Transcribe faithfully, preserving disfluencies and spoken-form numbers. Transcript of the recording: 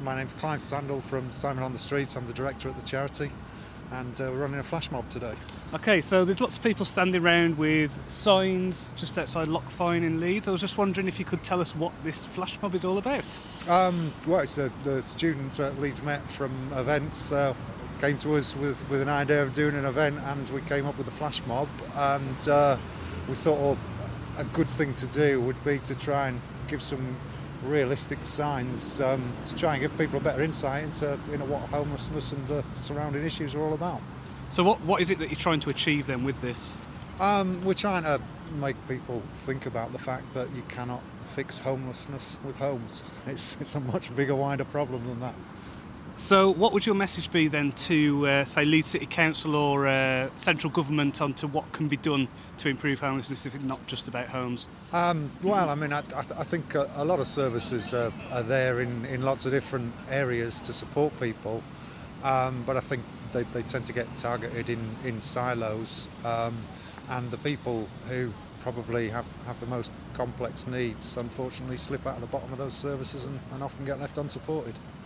My name's Clive Sandell from Simon on the Street. I'm the director at the charity, and uh, we're running a flash mob today. Okay, so there's lots of people standing around with signs just outside Lochfine in Leeds. I was just wondering if you could tell us what this flash mob is all about. Um, well, it's the, the students at Leeds Met from events uh, came to us with, with an idea of doing an event, and we came up with the flash mob, and uh, we thought oh, a good thing to do would be to try and give some realistic signs um, to try and give people a better insight into you know what homelessness and the surrounding issues are all about. So what what is it that you're trying to achieve then with this? Um, we're trying to make people think about the fact that you cannot fix homelessness with homes. It's, it's a much bigger, wider problem than that. So what would your message be then to, uh, say, Leeds City Council or uh, central government onto what can be done to improve homelessness if it's not just about homes? Um, well, I mean, I, I, th- I think a, a lot of services are, are there in, in lots of different areas to support people, um, but I think they, they tend to get targeted in, in silos, um, and the people who probably have, have the most complex needs unfortunately slip out of the bottom of those services and, and often get left unsupported.